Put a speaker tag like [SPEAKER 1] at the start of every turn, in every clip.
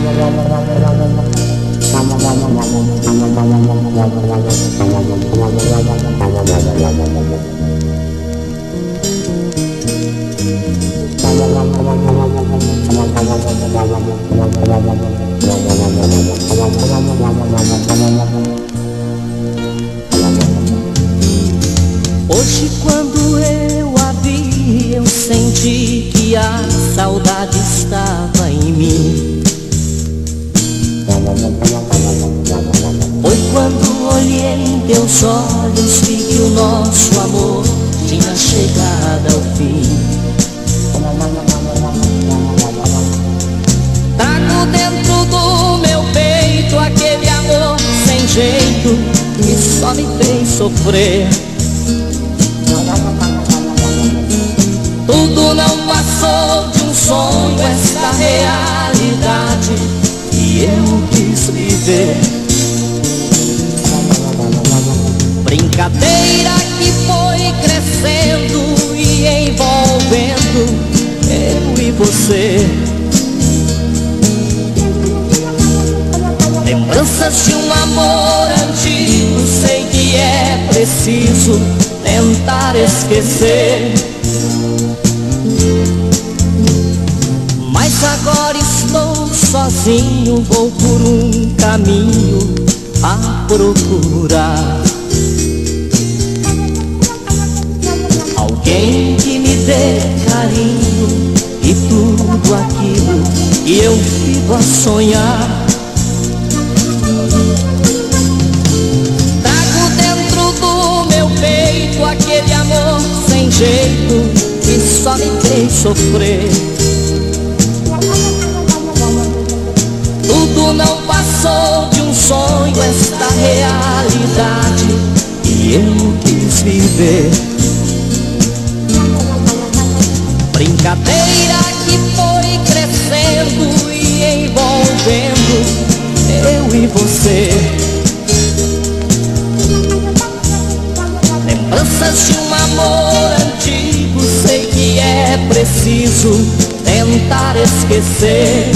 [SPEAKER 1] Hoje quando eu a vi, eu senti que a saudade estava em mim. Foi quando olhei em teus olhos, vi que o nosso amor tinha chegado ao fim. Trago dentro do meu peito aquele amor sem jeito que só me fez sofrer. Tudo não passou de um sonho, esta realidade que eu quis viver. Brincadeira que foi crescendo e envolvendo eu e você. Lembranças de um amor antigo, sei que é preciso tentar esquecer. Mas agora estou sozinho, vou por um caminho a procurar alguém que me dê carinho e tudo aquilo que eu vivo a sonhar. Trago dentro do meu peito aquele amor sem jeito que só me fez sofrer. Tudo não passou de um sonho, esta realidade que eu quis viver. Brincadeira que foi crescendo e envolvendo eu e você. Lembranças de um amor antigo, sei que é preciso tentar esquecer.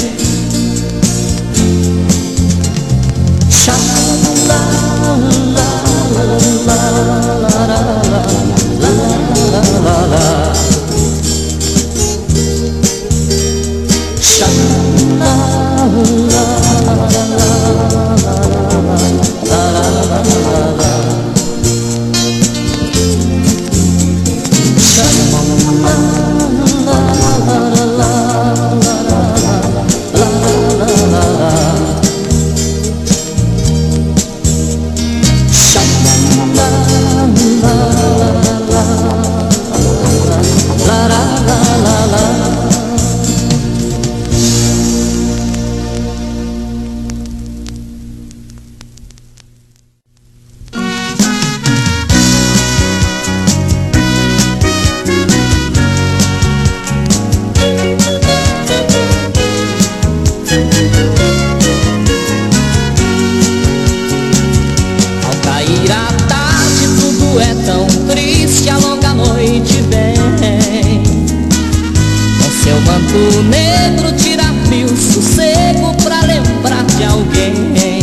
[SPEAKER 2] O negro tira frio, sossego pra lembrar de alguém.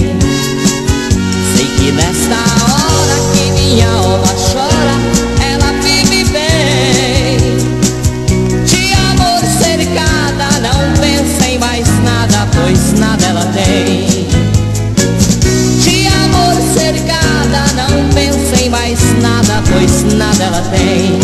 [SPEAKER 2] Sei que nesta hora que minha alma chora, ela vive bem. De amor cercada, não pensa em mais nada, pois nada ela tem. De amor cercada, não pensa em mais nada, pois nada ela tem.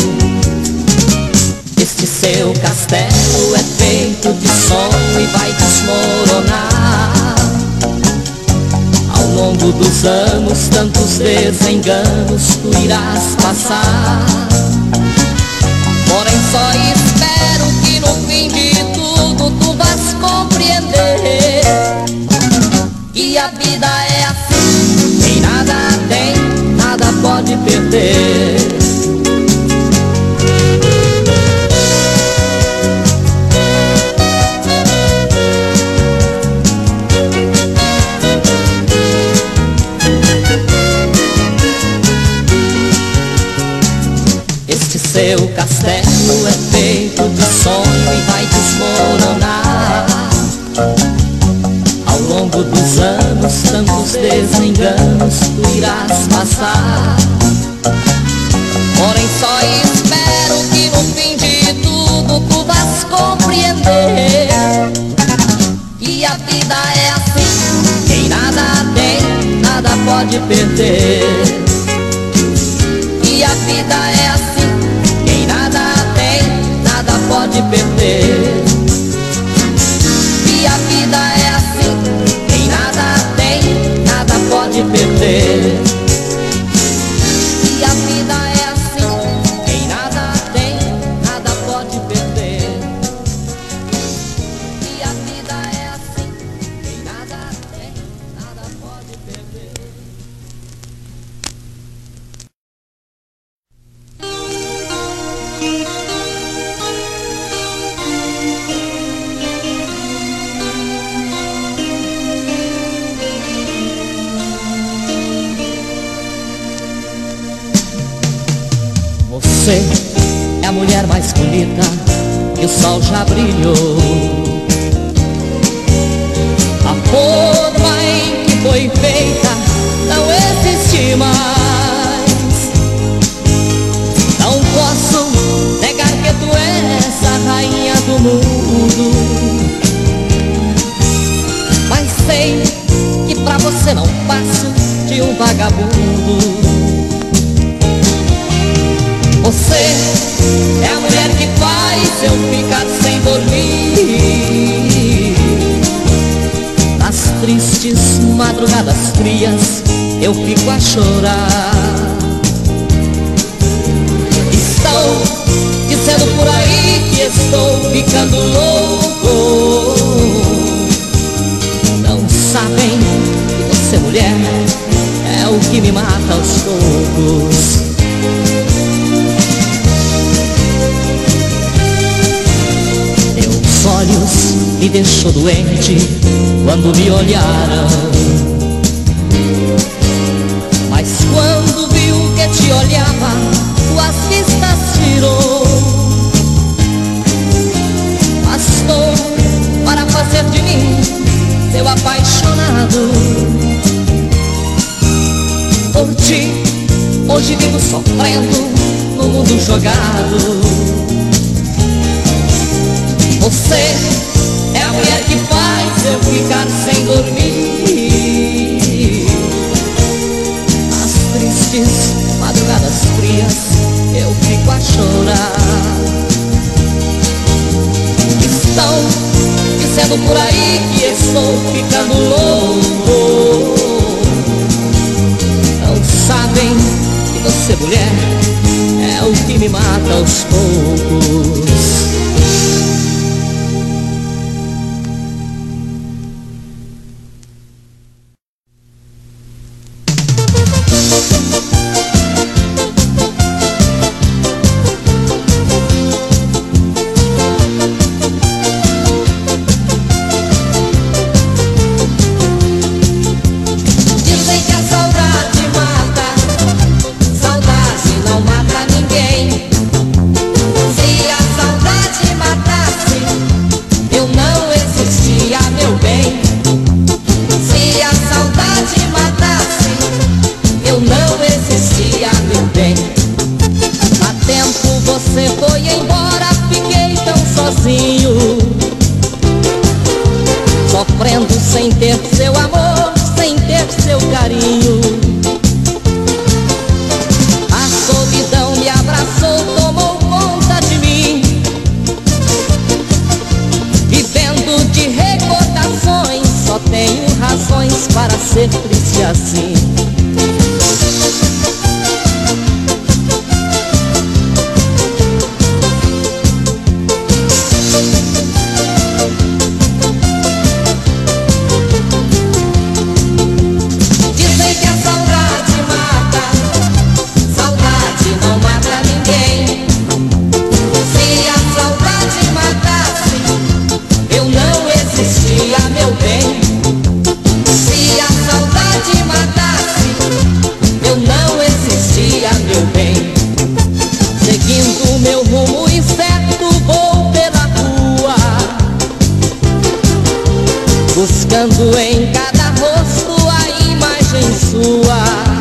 [SPEAKER 2] Este seu castelo é feito de sonho e vai desmoronar. Ao longo dos anos, tantos desenganos tu irás passar. Porém só espero que no fim de tudo tu vás compreender que a vida é assim, quem nada tem, nada pode perder. Seu castelo é feito de sonho e vai desmoronar.
[SPEAKER 1] longo dos anos, tantos desenganos tu irás passar.
[SPEAKER 2] Porém só espero que no fim de tudo tu vás compreender que a vida é assim, quem nada tem, nada pode perder. Que a vida é assim, quem nada tem, nada pode perder. Que a vida é assim, quem nada tem, nada pode perder. Que a vida é assim, quem nada tem, nada pode perder. Que a vida é assim, quem nada tem, nada pode perder.
[SPEAKER 1] Você é a mulher mais bonita que o sol já brilhou.
[SPEAKER 2] A forma em que foi feita não existe mais.
[SPEAKER 1] Não posso negar que tu és a rainha do mundo,
[SPEAKER 2] Mas sei que pra você não passo de um vagabundo. Você é a mulher que faz eu ficar sem dormir.
[SPEAKER 1] nas tristes madrugadas frias eu fico a chorar.
[SPEAKER 2] Estão dizendo por aí que estou ficando louco.
[SPEAKER 1] Não sabem que você, mulher, é o que me mata aos poucos. Teus olhos me deixou doente quando me olharam,
[SPEAKER 2] Mas quando viu que te olhava, tuas vistas tirou. Bastou para fazer de mim seu apaixonado. Por ti, hoje vivo sofrendo no mundo jogado. Você é a mulher que faz eu ficar sem dormir.
[SPEAKER 1] nas tristes madrugadas frias eu fico a chorar.
[SPEAKER 2] Estão dizendo por aí que estou ficando louco.
[SPEAKER 1] Não sabem que você, mulher, é o que me mata aos poucos.
[SPEAKER 2] Dizem que a saudade mata, saudade não mata ninguém. Se a saudade matasse, eu não existia, meu bem. Se a saudade matasse, eu não existia, meu bem. Há tempo você foi embora, fiquei tão sozinho, sofrendo sem ter seu amor, sem ter seu carinho. A solidão me abraçou, tomou conta de mim, vivendo de recordações, só tenho razões para ser triste assim. Dizem que a saudade mata, saudade não mata ninguém. Se a saudade matasse, eu não existia, meu bem. Se a saudade matasse, buscando em cada rosto a imagem sua.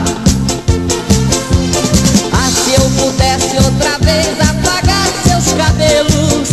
[SPEAKER 2] Ah, se eu pudesse outra vez apagar seus cabelos,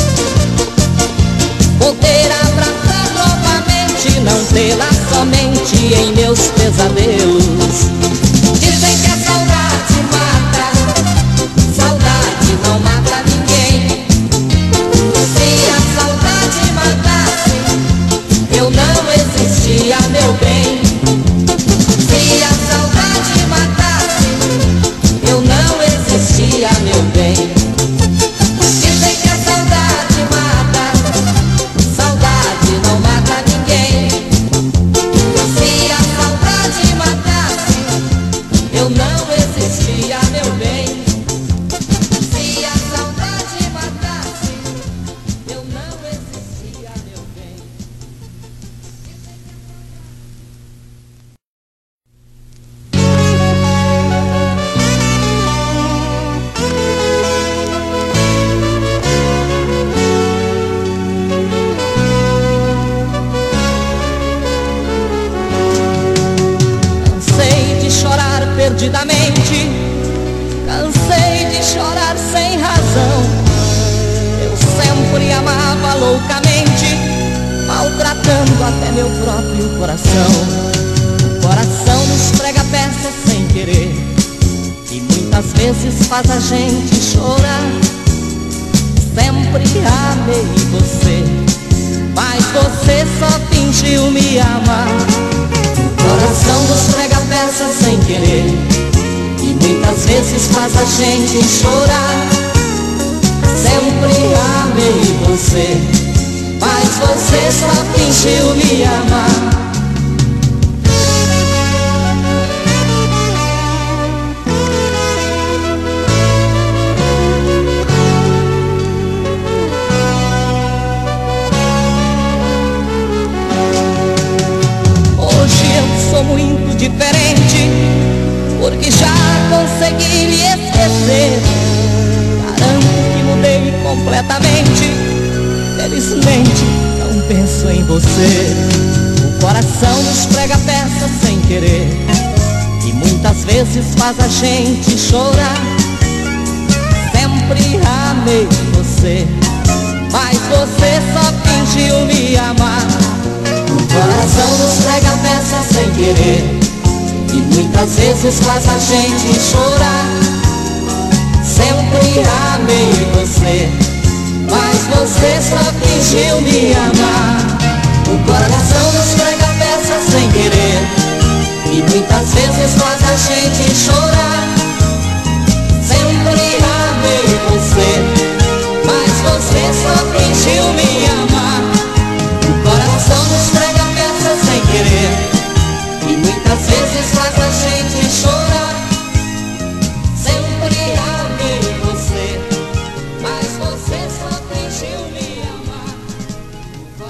[SPEAKER 2] poder abraçar novamente, não tê-la somente em meus pesadelos. Dizem que a saudade mata, saudade não mata ninguém. Se a saudade matasse, eu não existia, meu bem. Se a saudade matasse, eu não existia, meu bem. Dizem que a saudade mata, saudade não mata ninguém. Se a saudade matasse, eu não existia, meu bem. Se a saudade matasse, eu não existia, meu bem. Cansei de chorar perdidamente, cansei de chorar sem razão. Eu sempre amava loucamente, maltratando até meu próprio coração. O coração nos prega peças sem querer, e muitas vezes faz a gente chorar. Sempre amei você, mas você só fingiu me amar. O coração nos prega peças sem querer, e muitas vezes faz a gente chorar. Sempre amei você, mas você só fingiu me amar. Hoje eu sou muito diferente, porque já consegui me esquecer. Garanto que mudei completamente, felizmente não penso em você. O coração nos prega peças sem querer, e muitas vezes faz a gente chorar. Sempre amei você, mas você só fingiu me amar. O coração nos prega peças sem querer, e muitas vezes faz a gente chorar. Sempre amei você, mas você só fingiu me amar. O coração nos prega peças sem querer, e muitas vezes faz a gente chorar. Sempre amei você, mas você só fingiu me amar. O coração nos prega peças sem querer, e muitas vezes faz a gente chorar. Sempre amei você, mas você só fingiu me amar.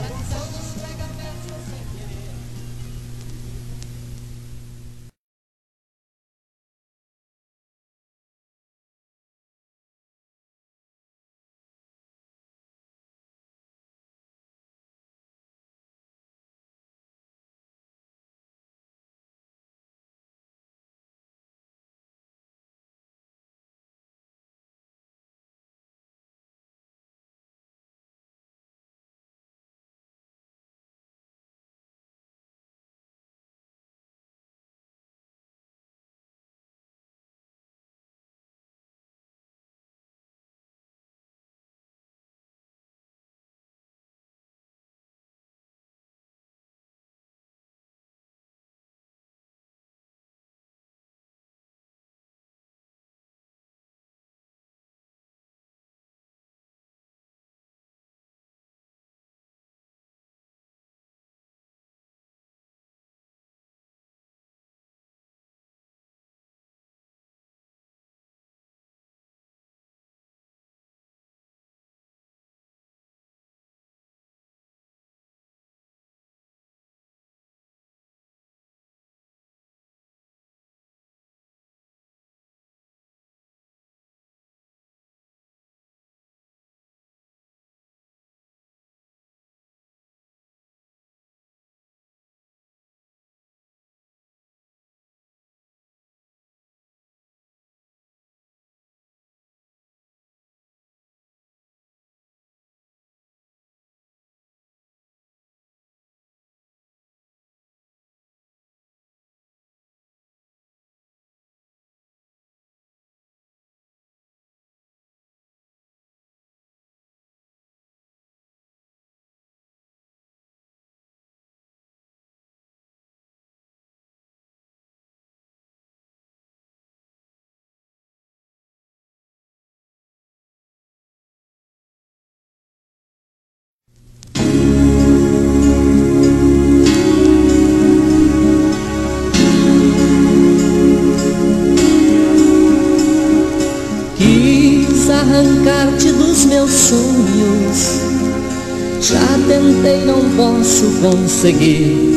[SPEAKER 1] sonhos. Já tentei, não posso conseguir.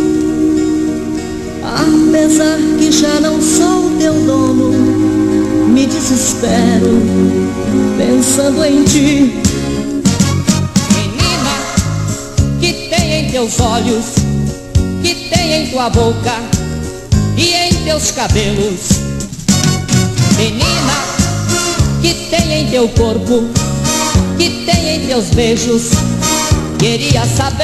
[SPEAKER 1] Apesar que já não sou teu dono, me desespero pensando em ti.
[SPEAKER 2] Menina, que tem em teus olhos, que tem em tua boca e em teus cabelos. Menina, que tem em teu corpo, que tem em teus beijos, queria saber.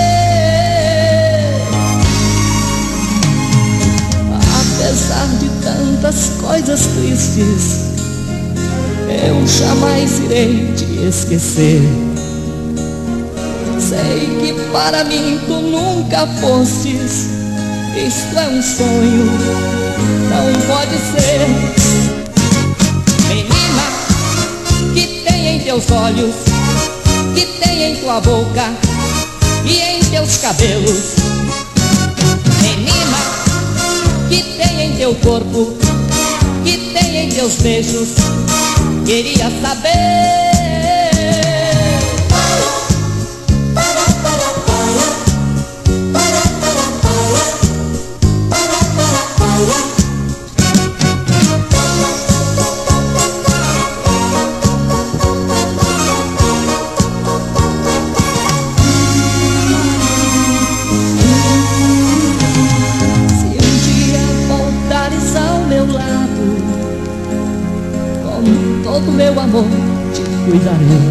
[SPEAKER 2] Apesar de tantas coisas tristes, eu jamais irei te esquecer. Sei que para mim tu nunca fostes. Isto é um sonho, não pode ser. Menina, que tem em teus olhos, que tem em tua boca e em teus cabelos. Menina, que tem em teu corpo, que tem em teus beijos, queria saber.
[SPEAKER 1] Todo meu amor te cuidarei,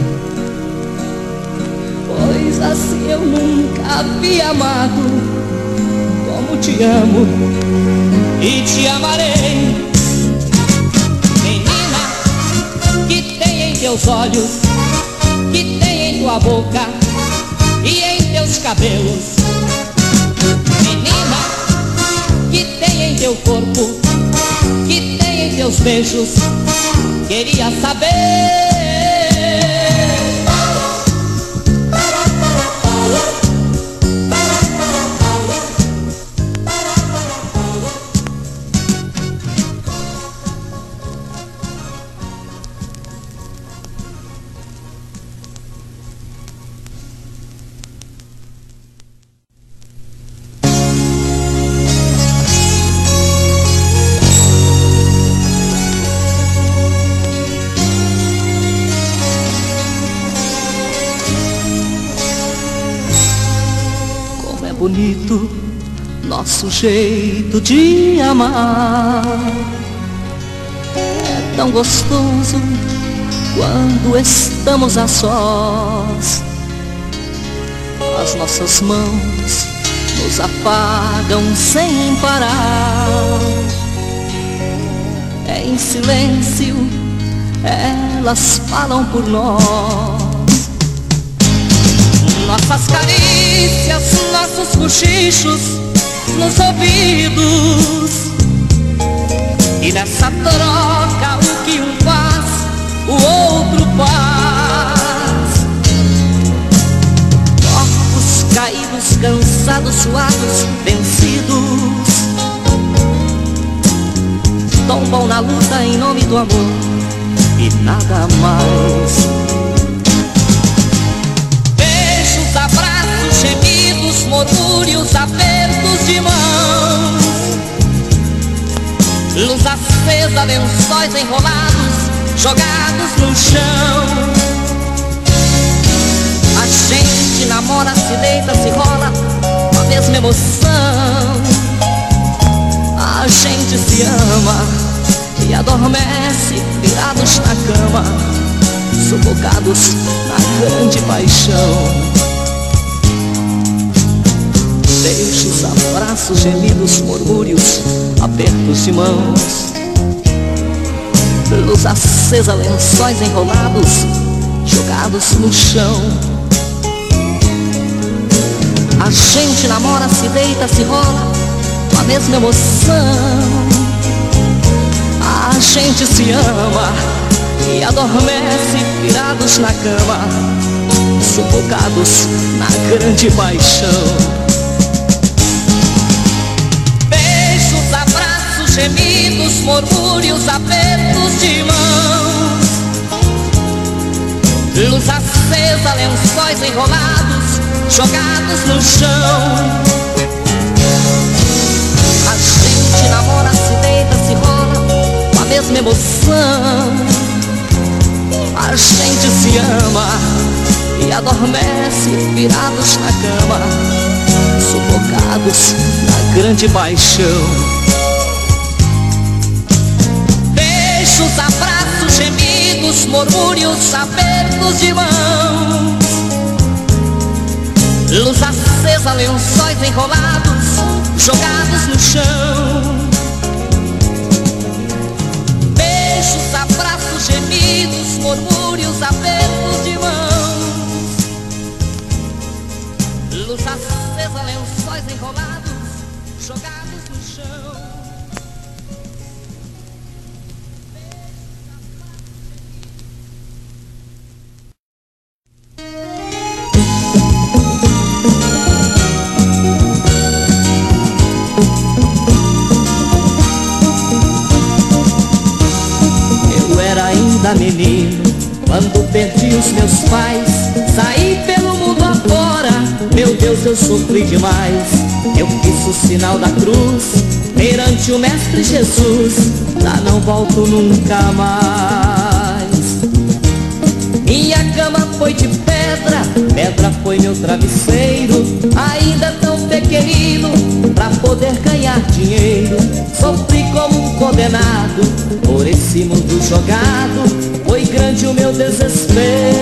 [SPEAKER 1] pois assim eu nunca havia amado como te amo
[SPEAKER 2] E te amarei. Menina, que tem em teus olhos, que tem em tua boca e em teus cabelos. Menina, que tem em teu corpo, que tem em teus beijos, queria saber.
[SPEAKER 1] Bonito nosso jeito de amar, é tão gostoso quando estamos a sós. As nossas mãos nos afagam sem parar, é em silêncio elas falam por nós.
[SPEAKER 2] Nossas carícias, nossos cochichos nos ouvidos, e nessa troca o que um faz, o outro faz.
[SPEAKER 1] Corpos caídos, cansados, suados, vencidos, tombam na luta em nome do amor e nada mais.
[SPEAKER 2] Abraços, gemidos, murmúrios, apertos de mãos, luz acesa, lençóis enrolados, jogados no chão. A gente namora, se deita, se rola com a mesma emoção.
[SPEAKER 1] A gente se ama e adormece virados na cama, sufocados na grande paixão. Beijos, abraços, gemidos, murmúrios, apertos de mãos, luz acesa, lençóis enrolados, jogados no chão. A gente namora, se deita, se rola com a mesma emoção. A gente se ama e adormece virados na cama, sufocados na grande paixão.
[SPEAKER 2] Gemidos, murmúrios, apertos de mãos, luz acesa, lençóis enrolados, jogados no chão. A gente namora, se deita, se rola com a mesma emoção. A gente se ama e adormece virados na cama, sufocados na grande paixão. Beijos, abraços, gemidos, murmúrios, apertos de mãos. Luz acesa, lençóis enrolados, jogados no chão. Beijos, abraços, gemidos, murmúrios, apertos de mãos. Luz acesa, lençóis enrolados, jogados no chão. Eu era ainda menino quando perdi os meus pais, saí pelo mundo afora, meu Deus, eu sofri demais. Eu fiz o sinal da cruz perante o Mestre Jesus, lá não volto nunca mais. Minha cama foi de pedra, pedra foi meu travesseiro, ainda tão pequenino pra poder ganhar dinheiro. Sofri como um condenado por esse mundo jogado, foi grande o meu desespero.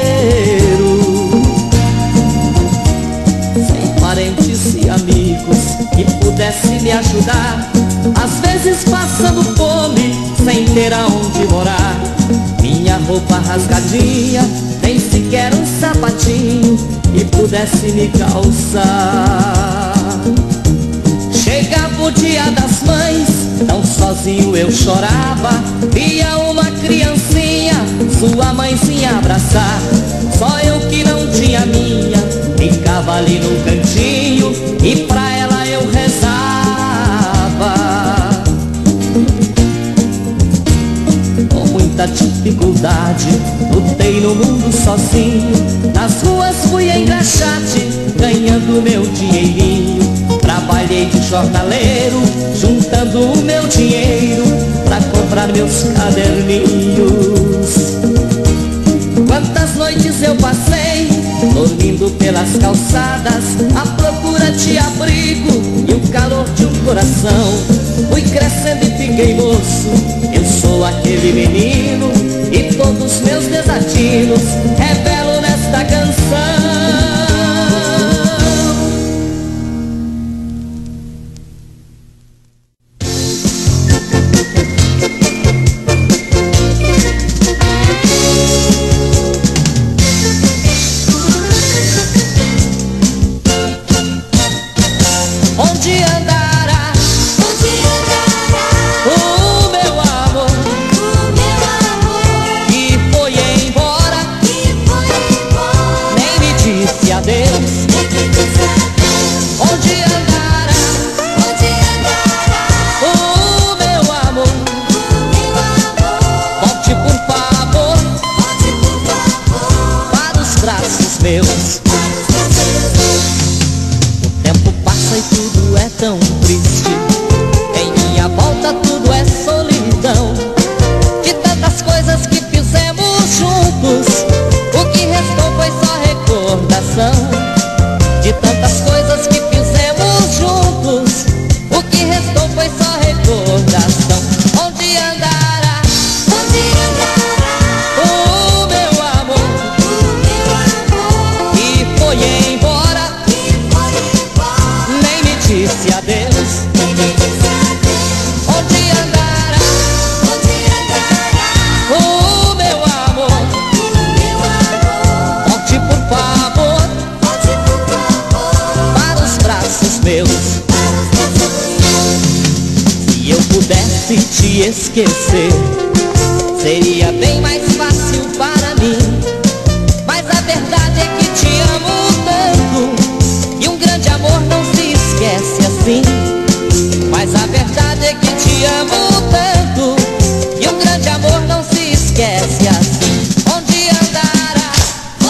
[SPEAKER 2] Sem parentes e amigos que pudessem me ajudar, às vezes passando fome, sem ter aonde morar. Minha roupa rasgadinha, nem sequer um sapatinho que pudesse me calçar. Chegava o dia das mães, tão sozinho eu chorava, via uma criancinha, sua mãezinha abraçar. Só eu que não tinha minha, ficava ali no cantinho e pra ela eu rezava. Com muita dificuldade, lutei no mundo sozinho, nas ruas fui engraxate, ganhando meu dinheirinho. Trabalhei de jornaleiro, juntando o meu dinheiro pra comprar meus caderninhos. Quantas noites eu passei dormindo pelas calçadas, à procura de abrigo e o calor de um coração. Fui crescendo e fiquei moço, eu sou aquele menino, e todos meus desatinos revelo nesta canção. Esquecer seria bem mais fácil para mim, mas a verdade é que te amo tanto, e um grande amor não se esquece assim. Mas a verdade é que te amo tanto, e um grande amor não se esquece assim. Onde andará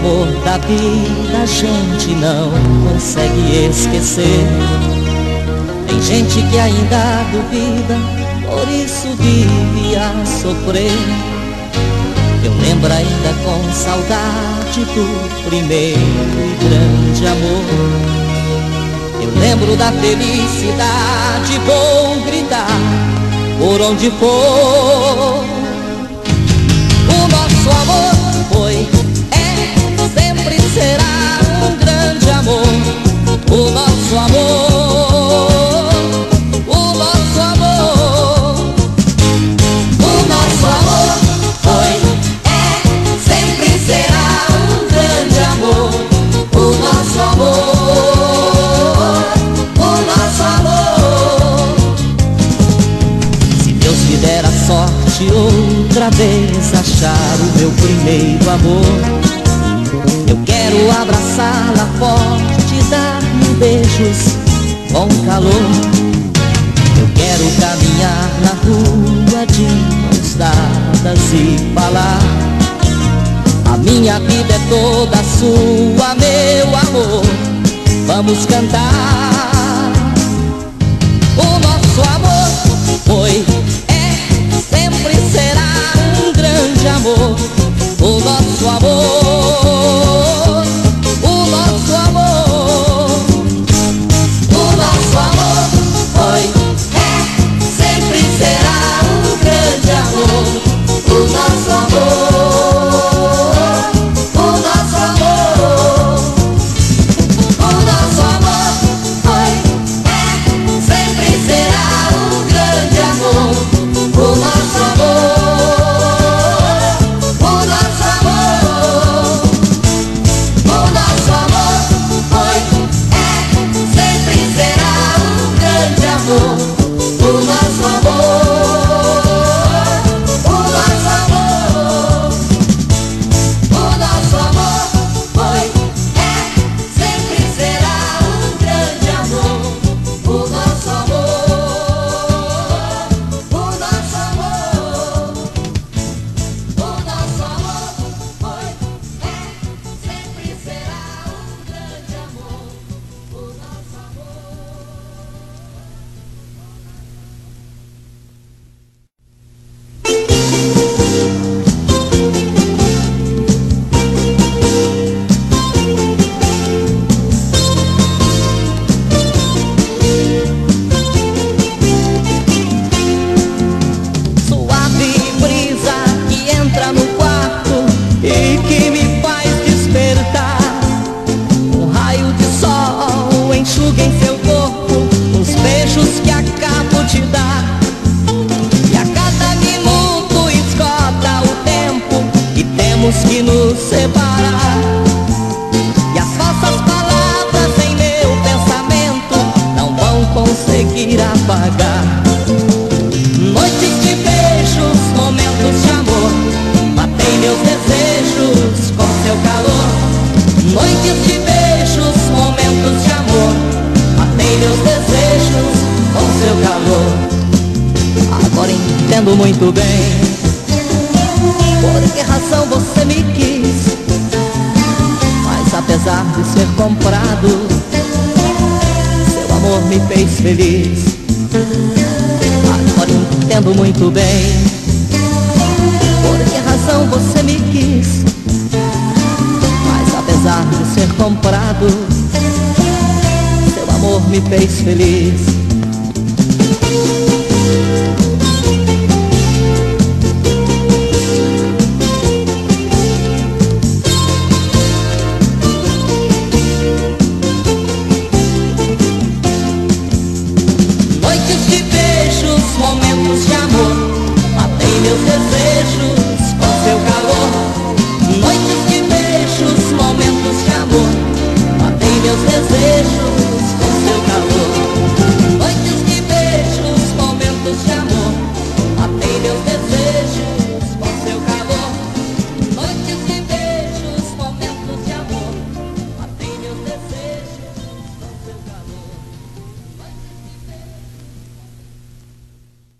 [SPEAKER 1] amor da vida a gente não consegue esquecer. Tem gente que ainda duvida, por isso vive a sofrer. Eu lembro ainda com saudade do primeiro e grande amor. Eu lembro da felicidade, vou gritar por onde for. O nosso amor foi, é, sempre será um grande amor. O nosso amor, o nosso amor. O nosso amor foi, é, sempre será um grande amor. O nosso amor, o nosso amor. Se Deus me der a sorte outra vez achar o meu primeiro amor, eu quero abraçá-la forte, dar-lhe beijos com calor. Eu quero caminhar na rua de mãos dadas e falar: a minha vida é toda sua, meu amor, vamos cantar. O nosso amor foi, é, sempre será um grande amor. O nosso amor, o nosso amor. O nosso amor foi, é, sempre será um grande amor. O nosso amor, o nosso amor. O nosso amor foi, é, sempre será um grande amor. O nosso amor, o nosso amor. O nosso amor foi, é, sempre será um grande amor. O nosso amor, o nosso amor. O nosso amor foi, é, sempre será um grande amor. O nosso amor, o nosso amor. O nosso amor foi, é, sempre será um grande amor. O nosso amor. Suave brisa que entra no quarto e que me faz despertar. Um raio de sol enxuga em seu corpo os beijos que acabo de dar. E a cada minuto esgota o tempo e temos que nos separar. E as falsas palavras em meu pensamento não vão conseguir apagar. Noites de beijos, momentos de amor, matei meus desejos com seu calor. Noites de beijos, momentos de amor, matei meus desejos com seu calor. Agora entendo muito bem por que razão você me quis, mas apesar de ser comprado, seu amor me fez feliz. Agora entendo muito bem por que razão você me quis, mas apesar de ser comprado, seu amor me fez feliz.